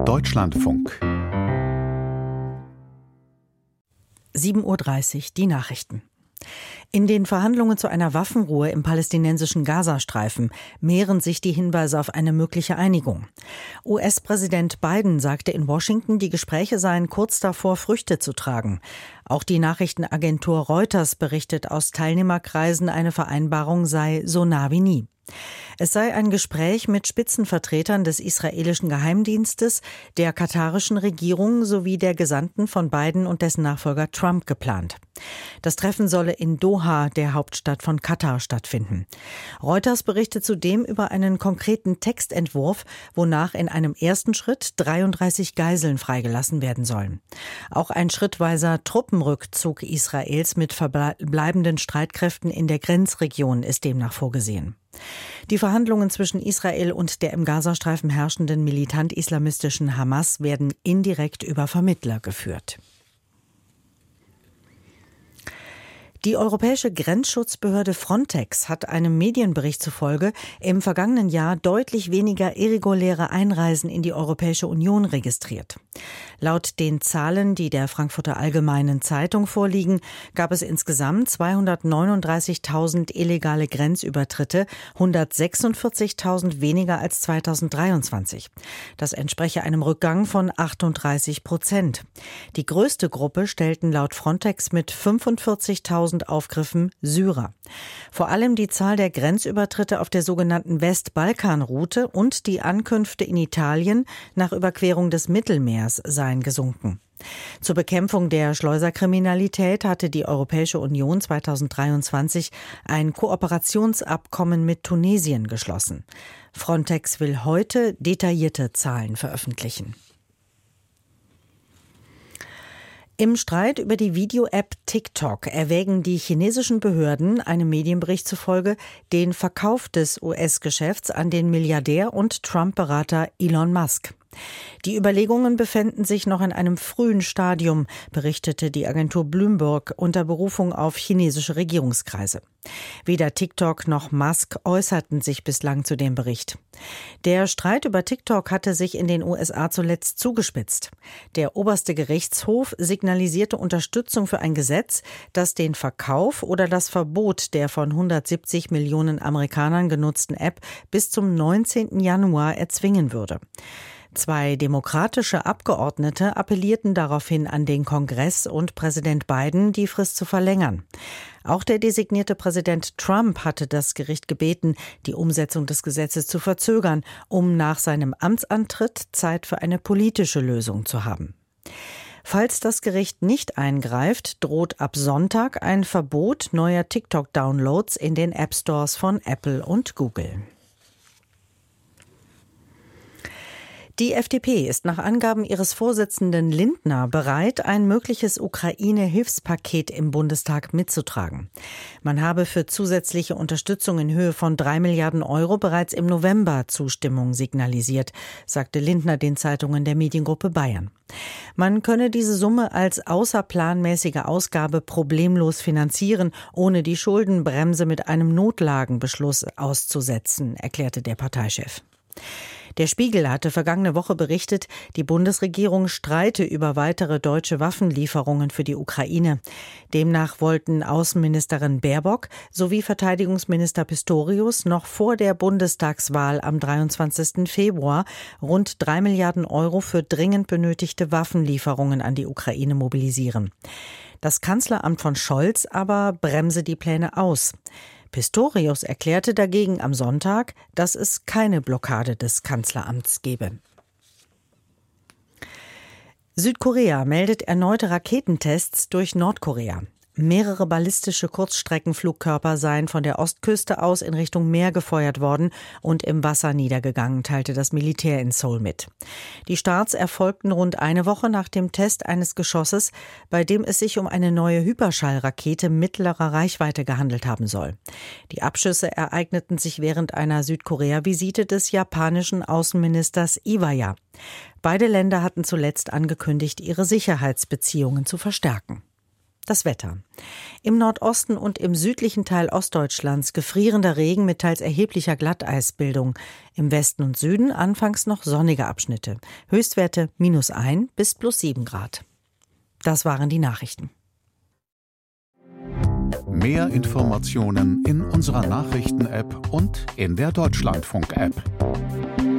Deutschlandfunk 7:30 Uhr, die Nachrichten. In den Verhandlungen zu einer Waffenruhe im palästinensischen Gazastreifen mehren sich die Hinweise auf eine mögliche Einigung. US-Präsident Biden sagte in Washington, die Gespräche seien kurz davor, Früchte zu tragen. Auch die Nachrichtenagentur Reuters berichtet aus Teilnehmerkreisen, eine Vereinbarung sei so nah wie nie. Es sei ein Gespräch mit Spitzenvertretern des israelischen Geheimdienstes, der katarischen Regierung sowie der Gesandten von Biden und dessen Nachfolger Trump geplant. Das Treffen solle in Doha, der Hauptstadt von Katar, stattfinden. Reuters berichtet zudem über einen konkreten Textentwurf, wonach in einem ersten Schritt 33 Geiseln freigelassen werden sollen. Auch ein schrittweiser Truppenrückzug Israels mit verbleibenden Streitkräften in der Grenzregion ist demnach vorgesehen. Die Verhandlungen zwischen Israel und der im Gazastreifen herrschenden militant-islamistischen Hamas werden indirekt über Vermittler geführt. Die europäische Grenzschutzbehörde Frontex hat einem Medienbericht zufolge im vergangenen Jahr deutlich weniger irreguläre Einreisen in die Europäische Union registriert. Laut den Zahlen, die der Frankfurter Allgemeinen Zeitung vorliegen, gab es insgesamt 239.000 illegale Grenzübertritte, 146.000 weniger als 2023. Das entspreche einem Rückgang von 38%. Die größte Gruppe stellten laut Frontex mit 45.000 Aufgriffen Syrer. Vor allem die Zahl der Grenzübertritte auf der sogenannten Westbalkanroute und die Ankünfte in Italien nach Überquerung des Mittelmeers seien gesunken. Zur Bekämpfung der Schleuserkriminalität hatte die Europäische Union 2023 ein Kooperationsabkommen mit Tunesien geschlossen. Frontex will heute detaillierte Zahlen veröffentlichen. Im Streit über die Video-App TikTok erwägen die chinesischen Behörden, einem Medienbericht zufolge, den Verkauf des US-Geschäfts an den Milliardär und Trump-Berater Elon Musk. Die Überlegungen befänden sich noch in einem frühen Stadium, berichtete die Agentur Bloomberg unter Berufung auf chinesische Regierungskreise. Weder TikTok noch Musk äußerten sich bislang zu dem Bericht. Der Streit über TikTok hatte sich in den USA zuletzt zugespitzt. Der oberste Gerichtshof signalisierte Unterstützung für ein Gesetz, das den Verkauf oder das Verbot der von 170 Millionen Amerikanern genutzten App bis zum 19. Januar erzwingen würde. 2 demokratische Abgeordnete appellierten daraufhin an den Kongress und Präsident Biden, die Frist zu verlängern. Auch der designierte Präsident Trump hatte das Gericht gebeten, die Umsetzung des Gesetzes zu verzögern, um nach seinem Amtsantritt Zeit für eine politische Lösung zu haben. Falls das Gericht nicht eingreift, droht ab Sonntag ein Verbot neuer TikTok-Downloads in den App-Stores von Apple und Google. Die FDP ist nach Angaben ihres Vorsitzenden Lindner bereit, ein mögliches Ukraine-Hilfspaket im Bundestag mitzutragen. Man habe für zusätzliche Unterstützung in Höhe von 3 Milliarden Euro bereits im November Zustimmung signalisiert, sagte Lindner den Zeitungen der Mediengruppe Bayern. Man könne diese Summe als außerplanmäßige Ausgabe problemlos finanzieren, ohne die Schuldenbremse mit einem Notlagenbeschluss auszusetzen, erklärte der Parteichef. Der Spiegel hatte vergangene Woche berichtet, die Bundesregierung streite über weitere deutsche Waffenlieferungen für die Ukraine. Demnach wollten Außenministerin Baerbock sowie Verteidigungsminister Pistorius noch vor der Bundestagswahl am 23. Februar rund 3 Milliarden Euro für dringend benötigte Waffenlieferungen an die Ukraine mobilisieren. Das Kanzleramt von Scholz aber bremse die Pläne aus. Pistorius erklärte dagegen am Sonntag, dass es keine Blockade des Kanzleramts gebe. Südkorea meldet erneute Raketentests durch Nordkorea. Mehrere ballistische Kurzstreckenflugkörper seien von der Ostküste aus in Richtung Meer gefeuert worden und im Wasser niedergegangen, teilte das Militär in Seoul mit. Die Starts erfolgten rund eine Woche nach dem Test eines Geschosses, bei dem es sich um eine neue Hyperschallrakete mittlerer Reichweite gehandelt haben soll. Die Abschüsse ereigneten sich während einer Südkorea-Visite des japanischen Außenministers Iwaya. Beide Länder hatten zuletzt angekündigt, ihre Sicherheitsbeziehungen zu verstärken. Das Wetter. Im Nordosten und im südlichen Teil Ostdeutschlands gefrierender Regen mit teils erheblicher Glatteisbildung. Im Westen und Süden anfangs noch sonnige Abschnitte. Höchstwerte -1 bis +7 Grad. Das waren die Nachrichten. Mehr Informationen in unserer Nachrichten-App und in der Deutschlandfunk-App.